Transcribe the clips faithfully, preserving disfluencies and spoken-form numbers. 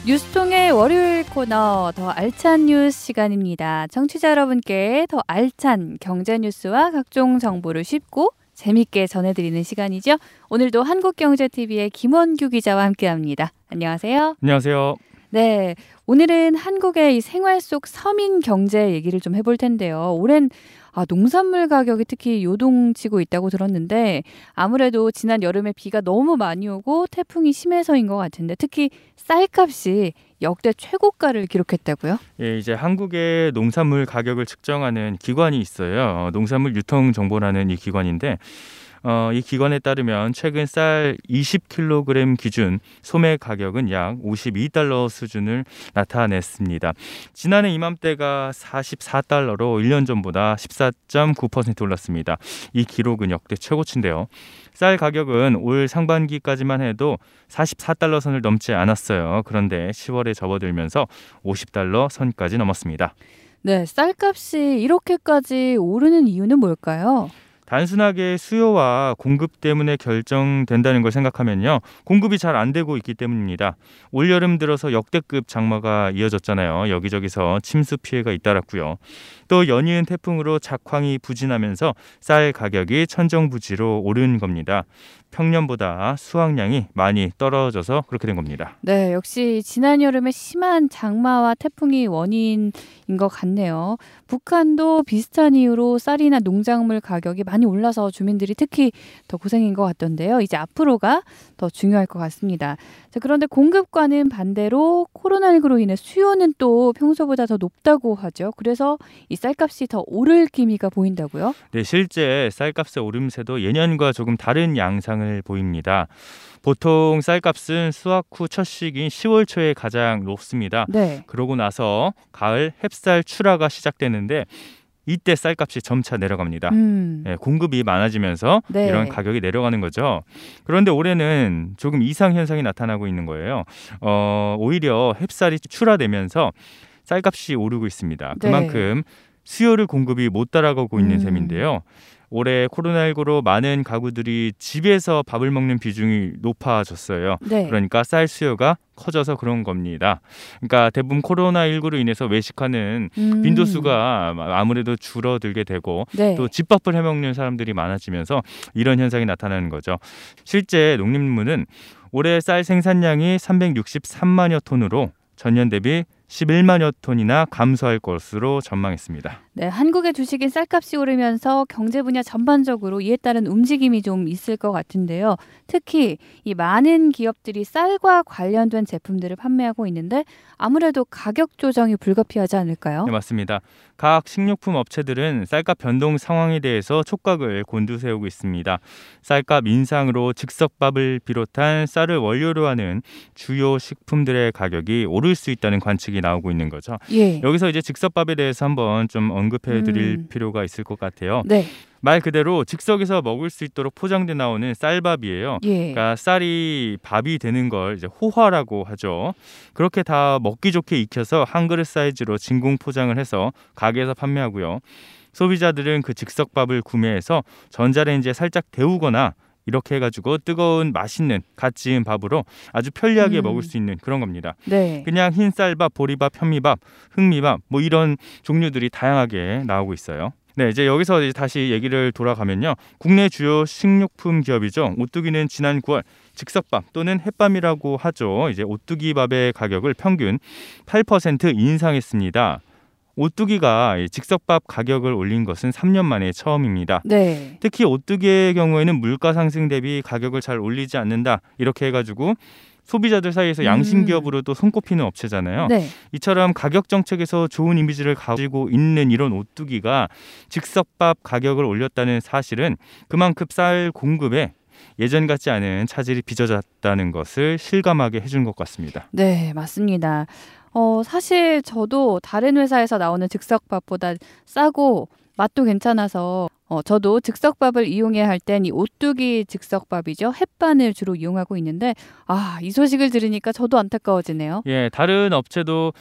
뉴스통의 월요일 코너 더 알찬 뉴스 시간입니다. 청취자 여러분께 더 알찬 경제 뉴스와 각종 정보를 쉽고 재밌게 전해드리는 시간이죠. 오늘도 한국경제티비의 김원규 기자와 함께합니다. 안녕하세요. 안녕하세요. 네, 오늘은 한국의 이 생활 속 서민 경제 얘기를 좀 해볼 텐데요. 올해는 아, 농산물 가격이 특히 요동치고 있다고 들었는데 아무래도 지난 여름에 비가 너무 많이 오고 태풍이 심해서인 것 같은데 특히 쌀값이 역대 최고가를 기록했다고요? 예, 이제 한국의 농산물 가격을 측정하는 기관이 있어요. 어, 농산물 유통정보라는 이 기관인데 어, 이 기관에 따르면 최근 쌀 이십 킬로그램 기준 소매 가격은 약 오십이 달러 수준을 나타냈습니다. 지난해 이맘때가 사십사 달러로 일 년 전보다 십사 점 구 퍼센트 올랐습니다. 이 기록은 역대 최고치인데요. 쌀 가격은 올 상반기까지만 해도 사십사 달러 선을 넘지 않았어요. 그런데 시월에 접어들면서 오십 달러 선까지 넘었습니다. 네, 쌀값이 이렇게까지 오르는 이유는 뭘까요? 단순하게 수요와 공급 때문에 결정된다는 걸 생각하면요. 공급이 잘 안 되고 있기 때문입니다. 올여름 들어서 역대급 장마가 이어졌잖아요. 여기저기서 침수 피해가 잇따랐고요. 또 연이은 태풍으로 작황이 부진하면서 쌀 가격이 천정부지로 오른 겁니다. 평년보다 수확량이 많이 떨어져서 그렇게 된 겁니다. 네, 역시 지난 여름에 심한 장마와 태풍이 원인인 것 같네요. 북한도 비슷한 이유로 쌀이나 농작물 가격이 많이 올라서 주민들이 특히 더 고생인 것 같던데요. 이제 앞으로가 더 중요할 것 같습니다. 자, 그런데 공급과는 반대로 코로나십구로 인해 수요는 또 평소보다 더 높다고 하죠. 그래서 이 쌀값이 더 오를 기미가 보인다고요? 네, 실제 쌀값의 오름세도 예년과 조금 다른 양상을 보입니다. 보통 쌀값은 수확 후 첫 시기인 시월 초에 가장 높습니다. 네. 그러고 나서 가을 햅쌀 출하가 시작되는데 이때 쌀값이 점차 내려갑니다. 음. 네, 공급이 많아지면서 네. 이런 가격이 내려가는 거죠. 그런데 올해는 조금 이상 현상이 나타나고 있는 거예요. 어, 오히려 햅쌀이 출하되면서 쌀값이 오르고 있습니다. 그만큼 네. 수요를 공급이 못 따라가고 있는 음. 셈인데요. 올해 코로나십구로 많은 가구들이 집에서 밥을 먹는 비중이 높아졌어요. 네. 그러니까 쌀 수요가 커져서 그런 겁니다. 그러니까 대부분 코로나십구로 인해서 외식하는 음. 빈도수가 아무래도 줄어들게 되고 네. 또 집밥을 해먹는 사람들이 많아지면서 이런 현상이 나타나는 거죠. 실제 농림부는 올해 쌀 생산량이 삼백육십삼만여 톤으로 전년 대비 십일만여 톤이나 감소할 것으로 전망했습니다. 네, 한국의 주식인 쌀값이 오르면서 경제 분야 전반적으로 이에 따른 움직임이 좀 있을 것 같은데요. 특히 이 많은 기업들이 쌀과 관련된 제품들을 판매하고 있는데 아무래도 가격 조정이 불가피하지 않을까요? 네, 맞습니다. 각 식료품 업체들은 쌀값 변동 상황에 대해서 촉각을 곤두세우고 있습니다. 쌀값 인상으로 즉석밥을 비롯한 쌀을 원료로 하는 주요 식품들의 가격이 오를 수 있다는 관측이 나오고 있는 거죠. 예. 여기서 이제 즉석밥에 대해서 한번 좀 언급해 드릴 음. 필요가 있을 것 같아요. 네. 말 그대로 즉석에서 먹을 수 있도록 포장돼 나오는 쌀밥이에요. 예. 그러니까 쌀이 밥이 되는 걸 이제 호화라고 하죠. 그렇게 다 먹기 좋게 익혀서 한 그릇 사이즈로 진공 포장을 해서 가게에서 판매하고요. 소비자들은 그 즉석밥을 구매해서 전자레인지에 살짝 데우거나 이렇게 해가지고 뜨거운 맛있는 갓 지은 밥으로 아주 편리하게 음. 먹을 수 있는 그런 겁니다. 네. 그냥 흰 쌀밥, 보리밥, 현미밥, 흑미밥 뭐 이런 종류들이 다양하게 나오고 있어요. 네, 이제 여기서 이제 다시 얘기를 돌아가면요. 국내 주요 식료품 기업이죠. 오뚜기는 지난 구월 즉석밥 또는 햇밤이라고 하죠. 이제 오뚜기밥의 가격을 평균 팔 퍼센트 인상했습니다. 오뚜기가 즉석밥 가격을 올린 것은 삼 년 만에 처음입니다. 네. 특히 오뚜기의 경우에는 물가 상승 대비 가격을 잘 올리지 않는다. 이렇게 해가지고 소비자들 사이에서 양심기업으로 또 손꼽히는 업체잖아요. 네. 이처럼 가격 정책에서 좋은 이미지를 가지고 있는 이런 오뚜기가 즉석밥 가격을 올렸다는 사실은 그만큼 쌀 공급에 예전 같지 않은 차질이 빚어졌다는 것을 실감하게 해준 것 같습니다. 네, 맞습니다. 어, 사실 저도 다른 회사에서 나오는 즉석밥보다 싸고 맛도 괜찮아서 어, 저도 즉석밥을 이용해야 할 땐 이 오뚜기 즉석밥이죠. 햇반을 주로 이용하고 있는데 아, 이 소식을 들으니까 저도 안타까워지네요. 예, 다른 업체도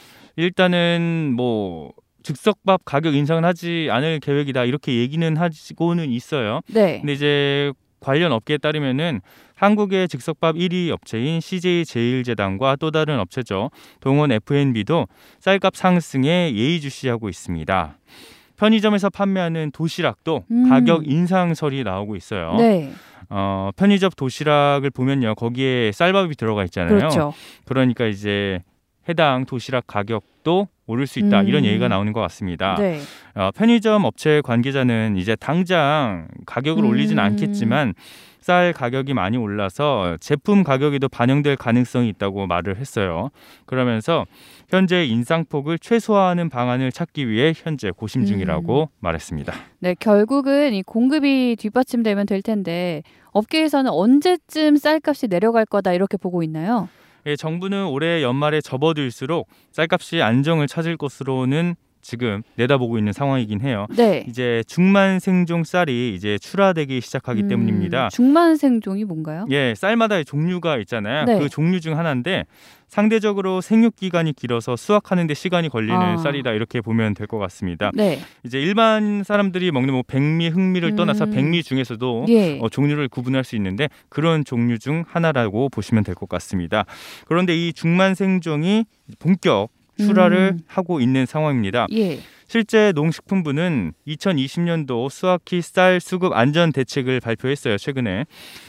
일단은 뭐 즉석밥 가격 인상은 하지 않을 계획이다 이렇게 얘기는 하고는 있어요. 네. 근데 이제 관련 업계에 따르면은 한국의 즉석밥 일 위 업체인 씨제이제일제당과 또 다른 업체죠. 동원 에프앤비도 쌀값 상승에 예의주시하고 있습니다. 편의점에서 판매하는 도시락도 음. 가격 인상설이 나오고 있어요. 네. 어, 편의점 도시락을 보면요. 거기에 쌀밥이 들어가 있잖아요. 그렇죠. 그러니까 이제 해당 도시락 가격도 오를 수 있다. 음. 이런 얘기가 나오는 것 같습니다. 네. 어, 편의점 업체 관계자는 이제 당장 가격을 음. 올리진 않겠지만 쌀 가격이 많이 올라서 제품 가격에도 반영될 가능성이 있다고 말을 했어요. 그러면서 현재 인상폭을 최소화하는 방안을 찾기 위해 현재 고심 중이라고 음. 말했습니다. 네, 결국은 이 공급이 뒷받침되면 될 텐데 업계에서는 언제쯤 쌀값이 내려갈 거다 이렇게 보고 있나요? 예, 정부는 올해 연말에 접어들수록 쌀값이 안정을 찾을 것으로는 지금 내다보고 있는 상황이긴 해요. 네. 이제 중만생종 쌀이 이제 출하되기 시작하기 음, 때문입니다. 중만생종이 뭔가요? 예, 쌀마다 종류가 있잖아요. 네. 그 종류 중 하나인데 상대적으로 생육 기간이 길어서 수확하는 데 시간이 걸리는 아. 쌀이다 이렇게 보면 될 것 같습니다. 네. 이제 일반 사람들이 먹는 뭐 백미, 흑미를 음. 떠나서 백미 중에서도 예. 어, 종류를 구분할 수 있는데 그런 종류 중 하나라고 보시면 될 것 같습니다. 그런데 이 중만생종이 본격 출하를 음. 하고 있는 상황입니다. 예. 실제 농식품부는 이천이십 년도 수확기 쌀 수급 안전 대책을 발표했어요. 최근에.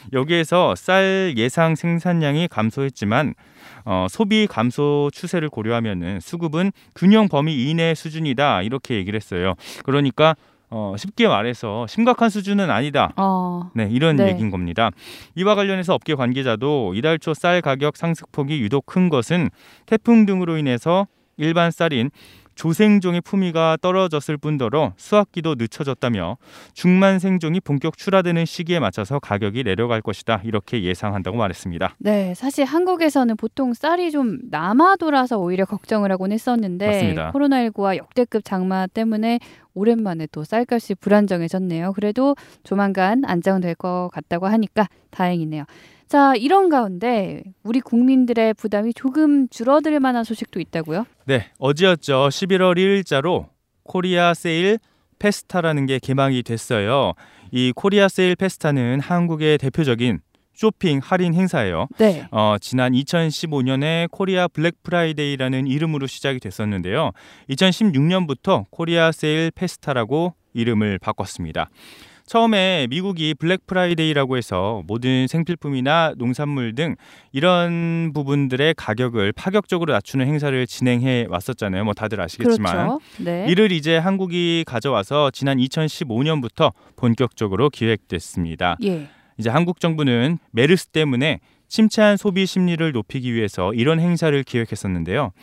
여기에서 쌀 예상 생산량이 감소했지만 어, 소비 감소 추세를 고려하면은 수급은 균형 범위 이내 수준이다. 이렇게 얘기를 했어요. 그러니까 어, 쉽게 말해서 심각한 수준은 아니다. 어, 네, 이런 네. 얘기인 겁니다. 이와 관련해서 업계 관계자도 이달 초 쌀 가격 상승폭이 유독 큰 것은 태풍 등으로 인해서 일반 쌀인 조생종의 품위가 떨어졌을 뿐더러 수확기도 늦춰졌다며 중만생종이 본격 출하되는 시기에 맞춰서 가격이 내려갈 것이다. 이렇게 예상한다고 말했습니다. 네, 사실 한국에서는 보통 쌀이 좀 남아 돌아서 오히려 걱정을 하곤 했었는데 맞습니다. 코로나십구와 역대급 장마 때문에 오랜만에 또 쌀값이 불안정해졌네요. 그래도 조만간 안정될 것 같다고 하니까 다행이네요. 자, 이런 가운데 우리 국민들의 부담이 조금 줄어들 만한 소식도 있다고요? 네, 어제였죠. 십일월 일일자로 코리아 세일 페스타라는 게 개막이 됐어요. 이 코리아 세일 페스타는 한국의 대표적인 쇼핑 할인 행사예요. 네. 어, 지난 이천십오 년에 코리아 블랙 프라이데이라는 이름으로 시작이 됐었는데요. 이천십육 년부터 코리아 세일 페스타라고 이름을 바꿨습니다. 처음에 미국이 블랙 프라이데이라고 해서 모든 생필품이나 농산물 등 이런 부분들의 가격을 파격적으로 낮추는 행사를 진행해 왔었잖아요. 뭐 다들 아시겠지만. 그렇죠. 네. 이를 이제 한국이 가져와서 지난 이천십오 년부터 본격적으로 기획됐습니다. 예. 이제 한국 정부는 메르스 때문에 침체한 소비 심리를 높이기 위해서 이런 행사를 기획했었는데요.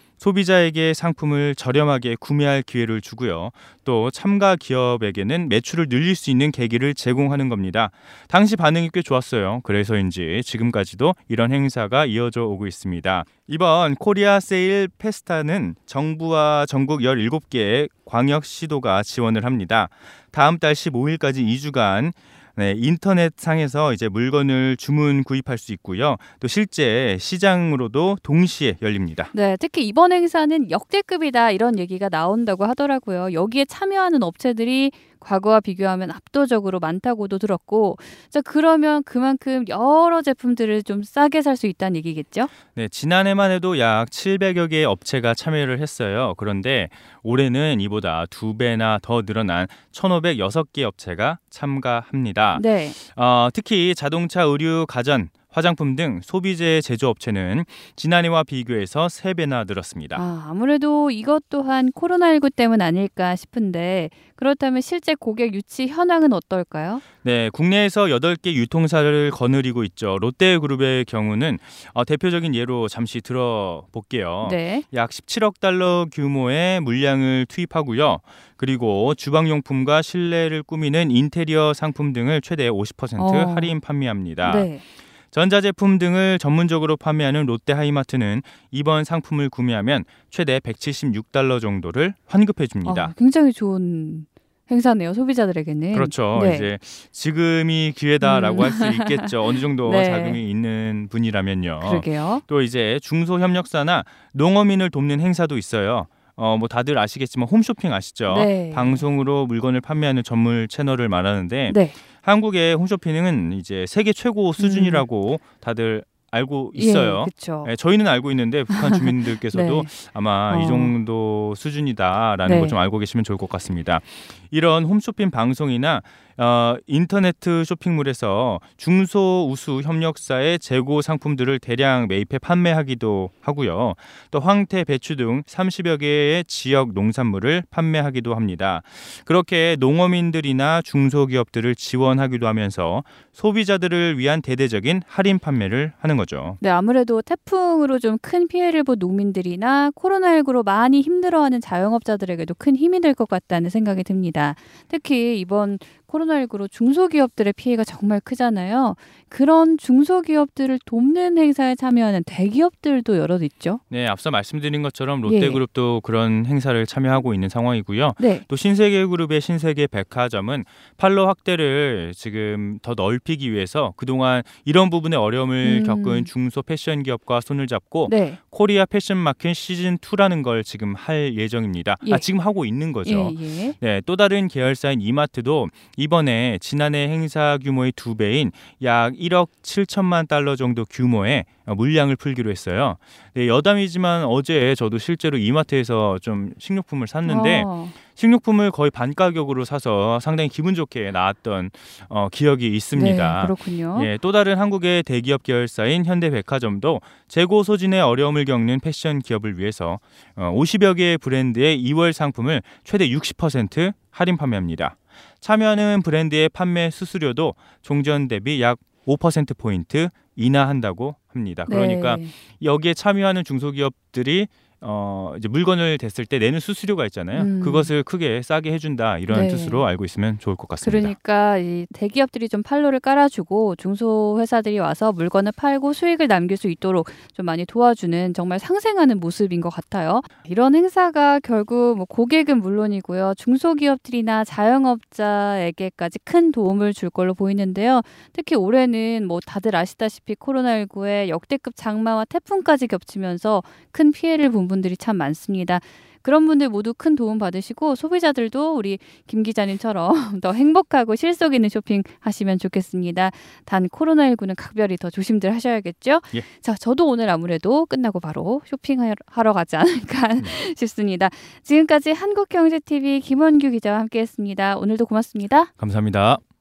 소비자에게 상품을 저렴하게 구매할 기회를 주고요. 또 참가 기업에게는 매출을 늘릴 수 있는 계기를 제공하는 겁니다. 당시 반응이 꽤 좋았어요. 그래서인지 지금까지도 이런 행사가 이어져 오고 있습니다. 이번 코리아 세일 페스타는 정부와 전국 열일곱 개의 광역시도가 지원을 합니다. 다음 달 십오 일까지 이 주간 네, 인터넷상에서 이제 물건을 주문 구입할 수 있고요. 또 실제 시장으로도 동시에 열립니다. 네, 특히 이번 행사는 역대급이다 이런 얘기가 나온다고 하더라고요. 여기에 참여하는 업체들이 과거와 비교하면 압도적으로 많다고도 들었고, 자 그러면 그만큼 여러 제품들을 좀 싸게 살 수 있다는 얘기겠죠? 네, 지난해만 해도 약 칠백여 개의 업체가 참여를 했어요. 그런데 올해는 이보다 두 배나 더 늘어난 천오백육 개 업체가 참가합니다. 네. 어, 특히 자동차, 의류, 가전, 화장품 등 소비재 제조업체는 지난해와 비교해서 세 배나 늘었습니다. 아, 아무래도 이것 또한 코로나십구 때문 아닐까 싶은데 그렇다면 실제 고객 유치 현황은 어떨까요? 네, 국내에서 여덟 개 유통사를 거느리고 있죠. 롯데그룹의 경우는 어, 대표적인 예로 잠시 들어볼게요. 네. 약 십칠억 달러 규모의 물량을 투입하고요. 그리고 주방용품과 실내를 꾸미는 인테리어 상품 등을 최대 오십 퍼센트 어. 할인 판매합니다. 네. 전자제품 등을 전문적으로 판매하는 롯데하이마트는 이번 상품을 구매하면 최대 백칠십육 달러 정도를 환급해 줍니다. 아, 굉장히 좋은 행사네요. 소비자들에게는. 그렇죠. 네. 이제 지금이 기회다라고 음. 할 수 있겠죠. 어느 정도 네. 자금이 있는 분이라면요. 그러게요. 또 이제 중소협력사나 농어민을 돕는 행사도 있어요. 어, 뭐 다들 아시겠지만 홈쇼핑 아시죠? 네. 방송으로 물건을 판매하는 전문 채널을 말하는데 네. 한국의 홈쇼핑은 이제 세계 최고 수준이라고 음. 다들 알고 있어요. 예, 그렇죠. 네, 저희는 알고 있는데 북한 주민들께서도 네. 아마 어. 이 정도 수준이다라는 네. 걸 좀 알고 계시면 좋을 것 같습니다. 이런 홈쇼핑 방송이나 어, 인터넷 쇼핑몰에서 중소우수 협력사의 재고 상품들을 대량 매입해 판매하기도 하고요. 또 황태, 배추 등 삼십여 개의 지역 농산물을 판매하기도 합니다. 그렇게 농어민들이나 중소기업들을 지원하기도 하면서 소비자들을 위한 대대적인 할인 판매를 하는 거죠. 네, 아무래도 태풍으로 좀 큰 피해를 본 농민들이나 코로나십구로 많이 힘들어하는 자영업자들에게도 큰 힘이 될 것 같다는 생각이 듭니다. 특히 이번 코로나십구로 중소기업들의 피해가 정말 크잖아요. 그런 중소기업들을 돕는 행사에 참여하는 대기업들도 여럿 있죠. 네, 앞서 말씀드린 것처럼 롯데그룹도 예. 그런 행사를 참여하고 있는 상황이고요. 네. 또 신세계그룹의 신세계백화점은 판로 확대를 지금 더 넓히기 위해서 그동안 이런 부분에 어려움을 음. 겪은 중소 패션 기업과 손을 잡고 네. 코리아 패션 마켓 시즌이라는 걸 지금 할 예정입니다. 예. 아, 지금 하고 있는 거죠. 예, 예. 네, 또 다른 계열사인 이마트도 이번에 지난해 행사 규모의 두 배인 약 일억 칠천만 달러 정도 규모의 물량을 풀기로 했어요. 네, 여담이지만 어제 저도 실제로 이마트에서 좀 식료품을 샀는데 어. 식료품을 거의 반 가격으로 사서 상당히 기분 좋게 나왔던 어, 기억이 있습니다. 네, 그렇군요. 예, 또 다른 한국의 대기업 계열사인 현대백화점도 재고 소진의 어려움을 겪는 패션 기업을 위해서 어, 오십여 개의 브랜드의 이월 상품을 최대 육십 퍼센트 할인 판매합니다. 참여하는 브랜드의 판매 수수료도 종전 대비 약 오 퍼센트 포인트 인하한다고 합니다. 그러니까 네. 여기에 참여하는 중소기업들이 어, 이제 물건을 댔을 때 내는 수수료가 있잖아요. 음. 그것을 크게 싸게 해준다 이런 네. 뜻으로 알고 있으면 좋을 것 같습니다. 그러니까 이 대기업들이 좀 판로를 깔아주고 중소회사들이 와서 물건을 팔고 수익을 남길 수 있도록 좀 많이 도와주는 정말 상생하는 모습인 것 같아요. 이런 행사가 결국 뭐 고객은 물론이고요. 중소기업들이나 자영업자에게까지 큰 도움을 줄 걸로 보이는데요. 특히 올해는 뭐 다들 아시다시피 코로나십구에 역대급 장마와 태풍까지 겹치면서 큰 피해를 본 분들이 참 많습니다. 그런 분들 모두 큰 도움 받으시고 소비자들도 우리 김 기자님처럼 더 행복하고 실속 있는 쇼핑 하시면 좋겠습니다. 단 코로나십구는 각별히 더 조심들 하셔야겠죠? 예. 자, 저도 오늘 아무래도 끝나고 바로 쇼핑하러 가지 않을까 음. 싶습니다. 지금까지 한국경제티비 김원규 기자와 함께했습니다. 오늘도 고맙습니다. 감사합니다.